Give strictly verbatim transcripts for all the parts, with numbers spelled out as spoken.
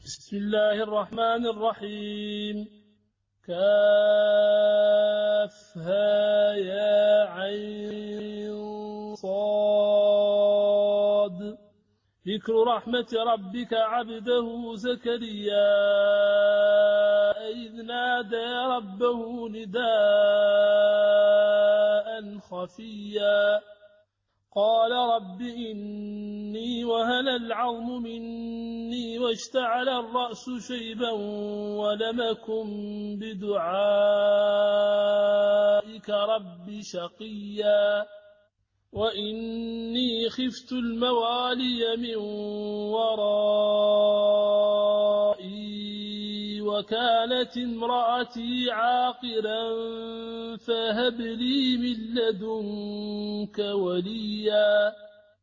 بسم الله الرحمن الرحيم. كافها يا عين صاد. ذكر رحمة ربك عبده زكريا إذ نادى ربه نداء خفيا قال رب إني وهن العظم مني واشتعل الرأس شيبا ولم أكن بدعائك رب شقيا وإني خفت الموالي من ورائي وكانت امرأتي عاقرا فهب لي من لدنك وليا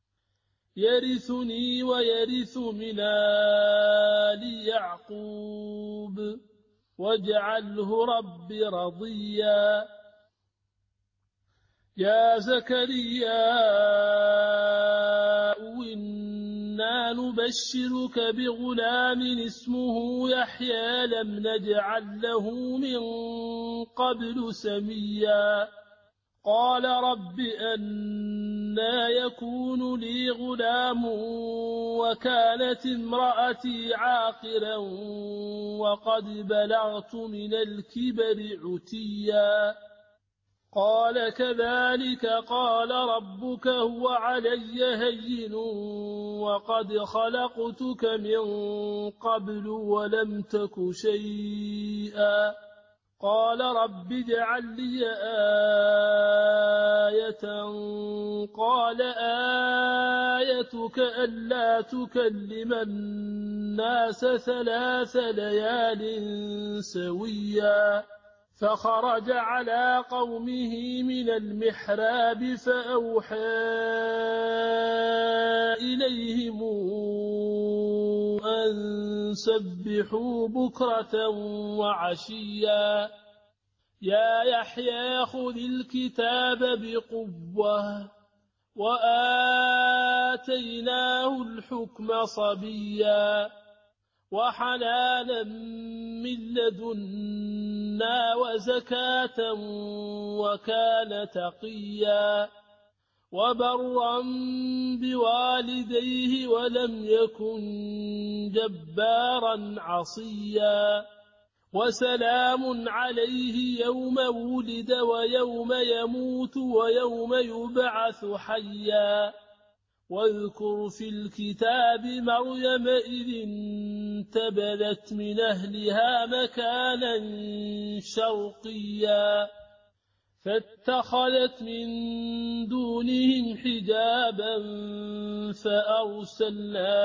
يرثني ويرث من آل يعقوب واجعله رب رضيا. يا زكريا إنا نبشرك بغلام اسمه يحيى لم نجعل له من قبل سميا قال رب أنى يكون لي غلام وكانت امرأتي عاقرا وقد بلغت من الكبر عتيا قال كذلك قال ربك هو علي هين وقد خلقتك من قبل ولم تك شيئا قال رب اجعل لي آية قال آيتك ألا تكلم الناس ثلاث ليال سويا فخرج على قومه من المحراب فأوحى إليهم أن سبحوا بكرة وعشيا يا يحيى خذ الكتاب بقوة وآتيناه الحكم صبيا وحنانا من لدنا وزكاة وكان تقيا وبرا بوالديه ولم يكن جبارا عصيا وسلام عليه يوم ولد ويوم يموت ويوم يبعث حيا واذكر في الكتاب مريم إذ انتبذت من أهلها مكانا شرقيا فاتخذت من دونهم حجابا فأرسلنا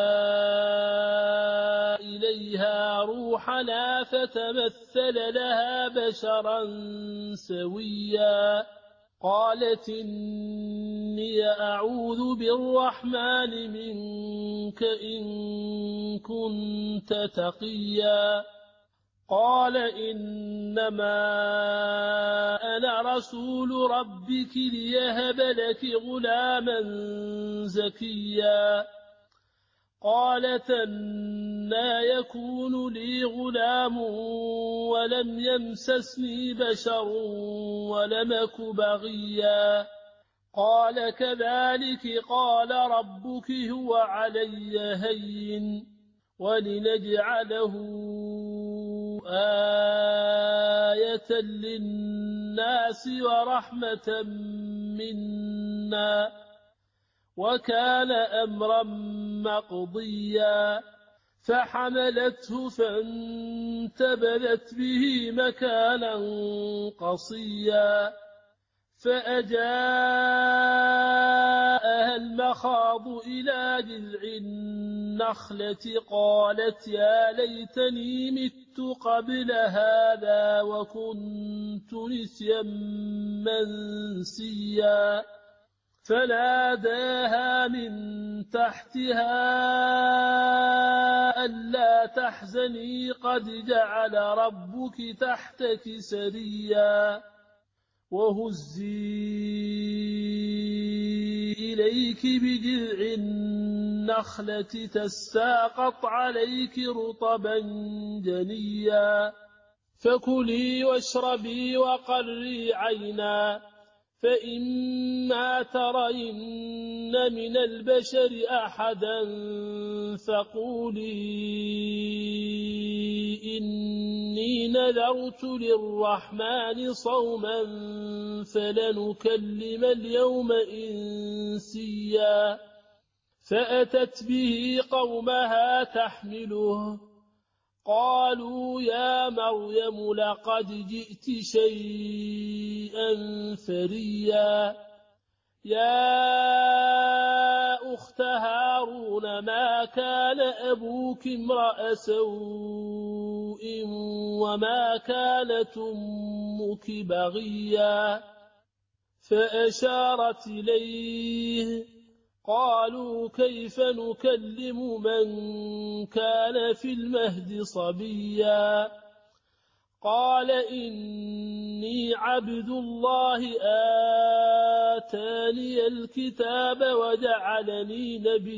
إليها روحنا فتمثل لها بشرا سويا قالت إني أعوذ بالرحمن منك إن كنت تقيا قال إنما أنا رسول ربك ليهب لك غلاما زكيا قالت أنى يكون لي غلام ولم يمسسني بشر ولم أك بغيا قال كذلك قال ربك هو علي هين ولنجعله آية للناس ورحمة منا وكان أمرا مقضيا فحملته فانتبذت به مكانا قصيا فأجاءها المخاض إلى جذع النخلة قالت يا ليتني مت قبل هذا وكنت نسيا منسيا فناداها من تحتها ألا تحزني قد جعل ربك تحتك سريا وهزي إليك بجذع النخلة تساقط عليك رطبا جنيا فكلي واشربي وقري عينا فإما ترين من البشر أحدا فقولي إني نذرت للرحمن صوما فلنكلم اليوم إنسيا فأتت به قومها تحمله قالوا يا مريم لقد جئت شيئا فريا يا أخت هارون ما كان أبوك امرأ سوء وما كانت أمك بغيا فأشارت إليه قالوا كيف نكلم من كان في المهد صبيا قال إني عبد الله آتاني الكتاب وجعلني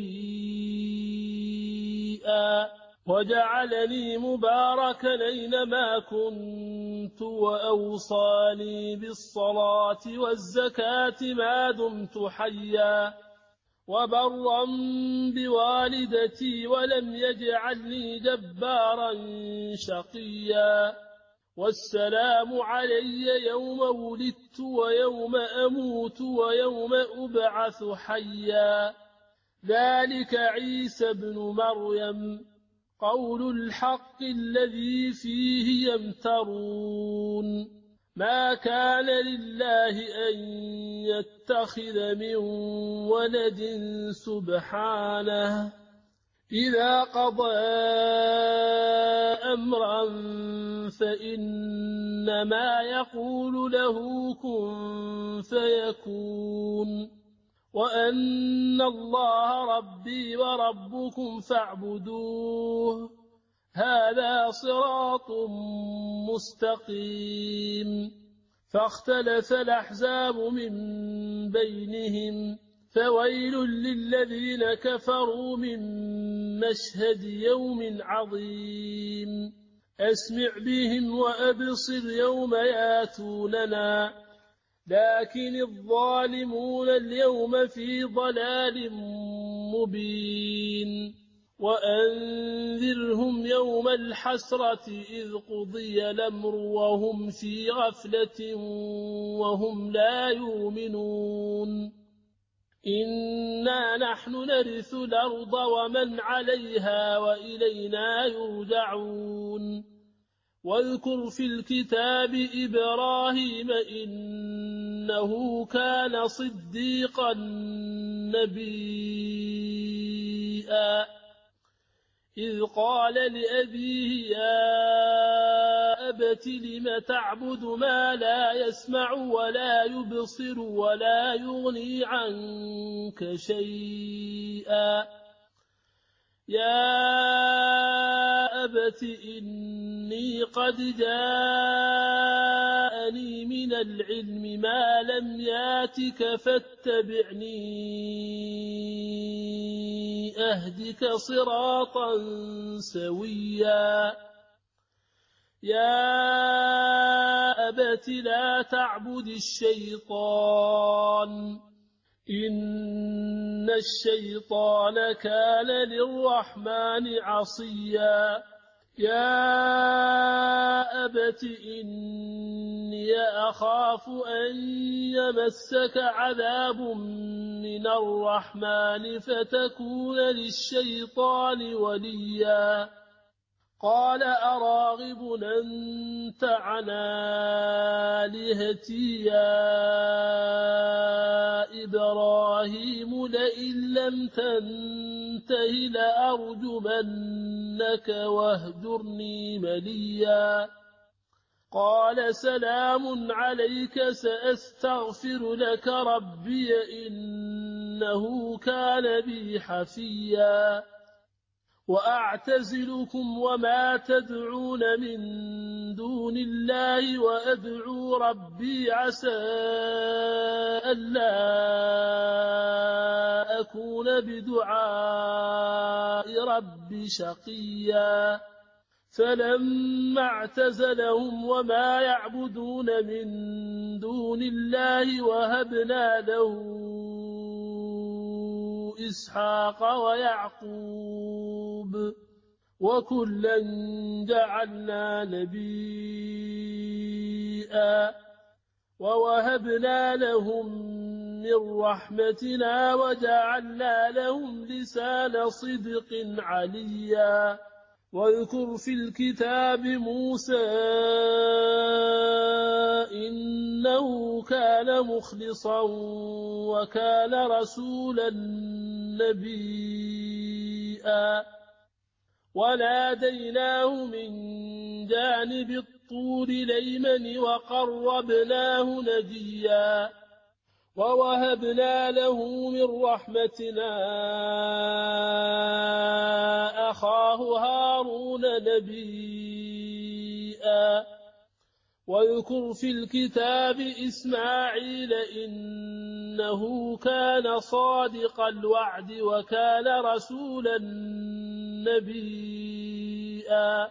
نبيا وجعلني مباركا أينما كنت وأوصاني بالصلاة والزكاة ما دمت حيا وبرا بوالدتي ولم يجعلني جبارا شقيا والسلام علي يوم ولدت ويوم أموت ويوم أبعث حيا ذلك عيسى ابن مريم قول الحق الذي فيه يمترون ما كان لله أن يتخذ من ولد سبحانه إذا قضى أمرا فإنما يقول له كن فيكون وأن الله ربي وربكم فاعبدوه هذا صراط مستقيم فاختلف الأحزاب من بينهم فويل للذين كفروا من مشهد يوم عظيم أسمع بهم وأبصر يوم ياتوننا لكن الظالمون اليوم في ضلال مبين وأنذرهم يوم الحسرة إذ قضي الأمر وهم في غفلة وهم لا يؤمنون إنا نحن نرث الأرض ومن عليها وإلينا يرجعون واذكر في الكتاب إبراهيم إنه كان صديقا نبيا إذ قال لأبيه يا أبت لم تعبد ما لا يسمع ولا يبصر ولا يغني عنك شيئا يا أبت إني قد جاءني من العلم ما لم ياتك فاتبعني أهدك صراطا سويا يا أبت لا تعبد الشيطان إن الشيطان كان للرحمن عصيا يا أبت إني أخاف أن يمسك عذاب من الرحمن فتكون للشيطان وليا قال أراغب أنت عن آلهتي يا إبراهيم لئن لم تنته لأرجمنك واهجرني مليا قال سلام عليك سأستغفر لك ربي إنه كان بي حفيا وأعتزلكم وما تدعون من دون الله وأدعو ربي عسى ألا أكون بدعاء ربي شقيا فلما اعتزلهم وما يعبدون من دون الله وهبنا له إسحاق ويعقوب وكلا جعلنا نبيا ووهبنا لهم من رحمتنا وجعلنا لهم لسان صدق عليا واذكر في الكتاب موسى إنه كان مخلصا وكان رسولا نبيا وناديناه من جانب الطور الأيمن وقربناه نجيا ووهبنا له من رحمتنا أخاه هارون نبيا واذكر في الكتاب إسماعيل إنه كان صادق الوعد وكان رسولا نبيا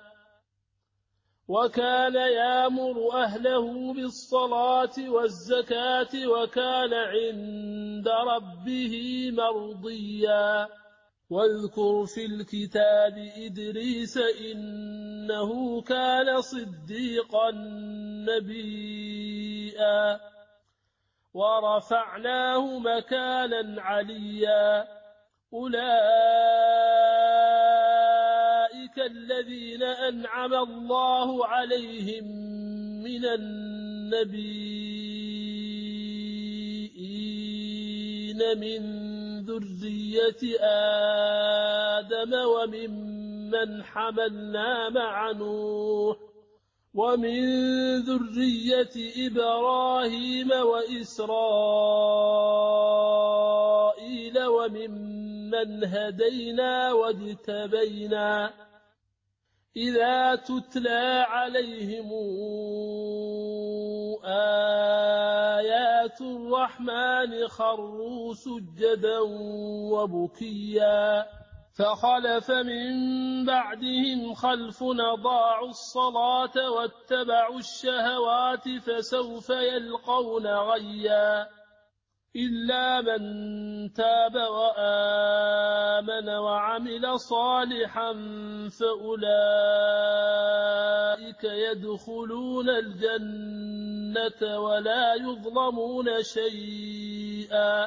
وكان يأمر أهله بالصلاة والزكاة وكان عند ربه مرضيا واذكر في الكتاب إدريس إنه كان صديقا نبيا ورفعناه مكانا عليا أولئك الذين أنعم الله عليهم من النبيين من ذرية آدم وممن حملنا مع نوح ومن ذرية إبراهيم وإسرائيل وممن هدينا واجتبينا إذا تتلى عليهم آيات الرحمن خروا سجدا وبكيا فخلف من بعدهم خلف أضاعوا الصلاة واتبعوا الشهوات فسوف يلقون غيا إلا من تاب وآمن وعمل صالحا فأولئك يدخلون الجنة ولا يظلمون شيئا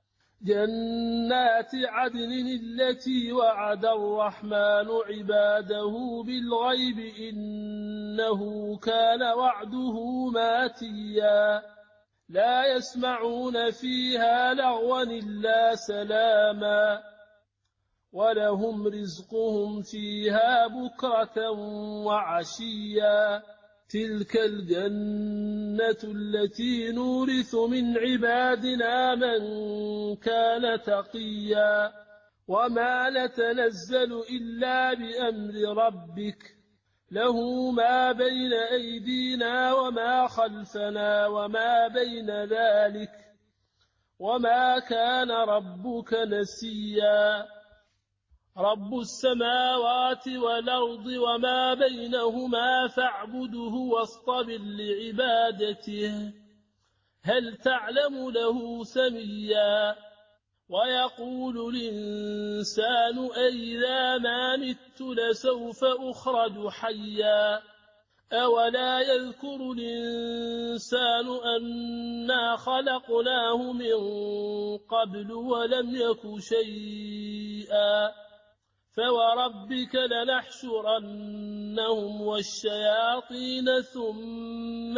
جنات عدن التي وعد الرحمن عباده بالغيب إنه كان وعده ماتيا لا يسمعون فيها لغوا إلا سلاما ولهم رزقهم فيها بكرة وعشيا تلك الجنة التي نورث من عبادنا من كان تقيا وما نتنزل إلا بأمر ربك له ما بين أيدينا وما خلفنا وما بين ذلك وما كان ربك نسيا رب السماوات والأرض وما بينهما فاعبده واصطبر لعبادته هل تعلم له سميا ويقول الإنسان أئذا ما مت لسوف أخرج حيا أولا يذكر الإنسان أنا خلقناه من قبل ولم يك شيئا فوربك لنحشرنهم والشياطين ثم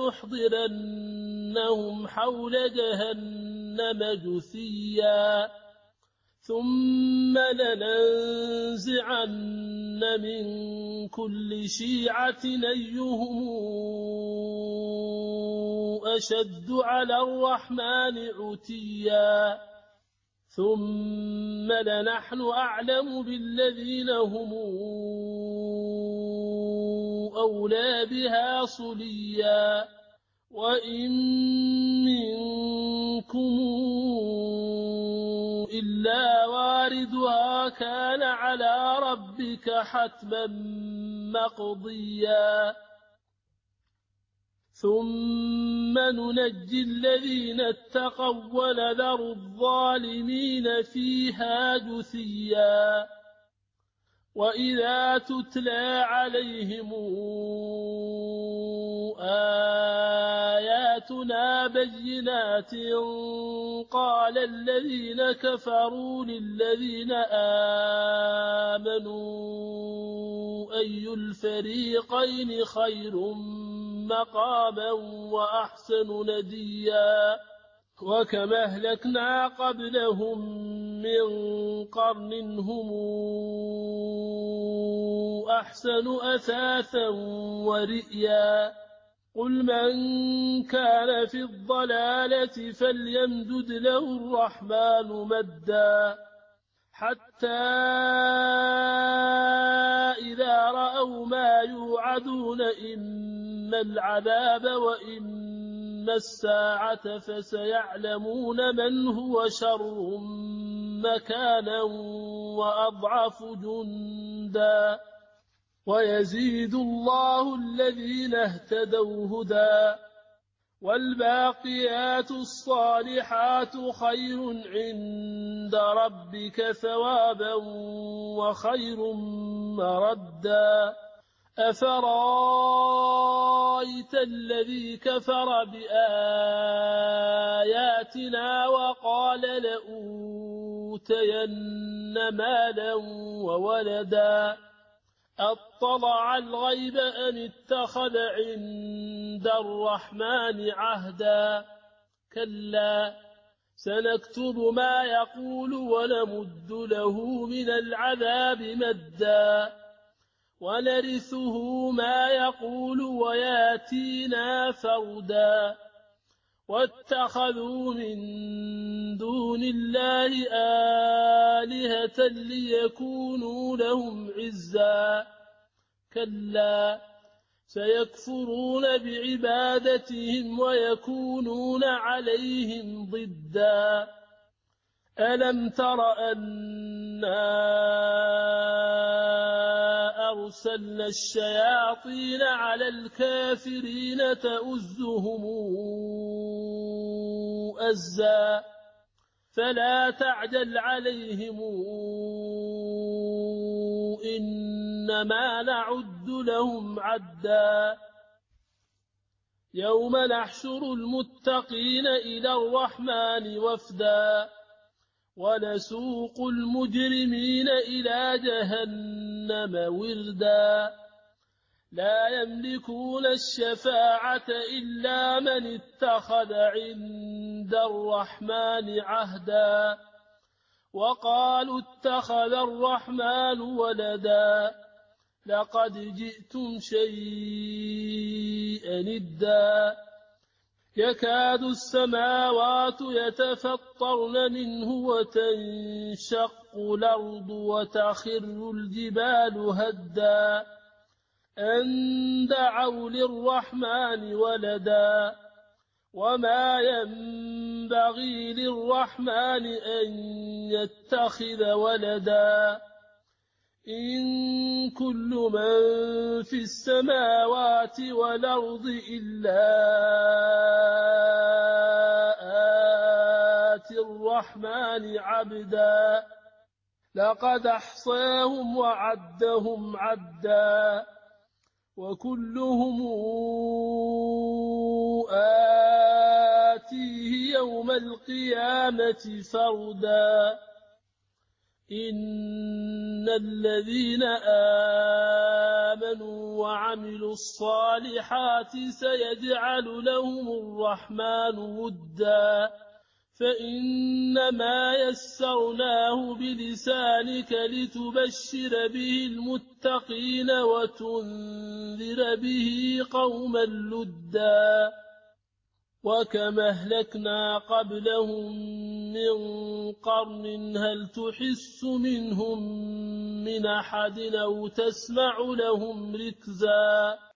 لنحضرنهم حول جهنم جثيا ثم لننزعن من كل شيعة أيهم أشد على الرحمن عتيا ثم لنحن أعلم بالذين هم أولى بها صليا وإن منكم إلا واردها كان على ربك حتما مقضيا ثم ننجي الذين اتقوا ونذر الظالمين فيها جثيا وإذا تتلى عليهم آياتنا بينات قال الذين كفروا للذين آمنوا أي الفريقين خير مقاما وأحسن نديا وكما أهلكنا قبلهم من قرن هم أحسن أثاثا ورئيا قل من كان في الضلالة فليمدد له الرحمن مدا حتى إذا رأوا ما يوعدون إما العذاب وإما الساعة فسيعلمون من هو شر مكانا وأضعف جندا ويزيد الله الذين اهتدوا هدى والباقيات الصالحات خير عند ربك ثوابا وخير مردا أفرايت الذي كفر بآياتنا وقال لأوتين مالا وولدا أطلع الغيب أم اتخذ عند الرحمن عهدا كلا سنكتب ما يقول ونمد له من العذاب مدا ونرثه ما يقول وياتينا فردا واتخذوا من دون الله آلهة ليكونوا لهم عزا كلا سيكفرون بعبادتهم ويكونون عليهم ضدا ألم تر أنا أرسلنا الشياطين على الكافرين تؤزهم أزا فلا تعجل عليهم إنما نعد لهم عدا يوم نحشر المتقين إلى الرحمن وفدا ونسوق المجرمين إلى جهنم وردا لا يملكون الشفاعة إلا من اتخذ عند الرحمن عهدا وقالوا اتخذ الرحمن ولدا لقد جئتم شيئا إدا يكاد السماوات يتفطرن منه وتنشق الأرض وتخر الجبال هدا أن دعوا للرحمن ولدا وما ينبغي للرحمن أن يتخذ ولدا إن كل من في السماوات والأرض إلا آتي الرحمن عبدا لقد أحصاهم وعدهم عدا وكلهم آتيه يوم القيامة فردا إن الذين آمنوا وعملوا الصالحات سيجعل لهم الرحمن ودا فإنما يسرناه بلسانك لتبشر به المتقين وتنذر به قوما لدا وكما أهلكنا قبلهم من قرن هل تحس منهم من أحد أو تسمع لهم ركزا